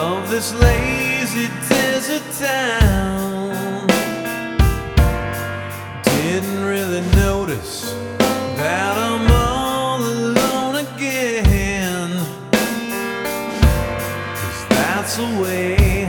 of this lazy desert town. Didn't really notice that I'm all alone again, 'cause that's the way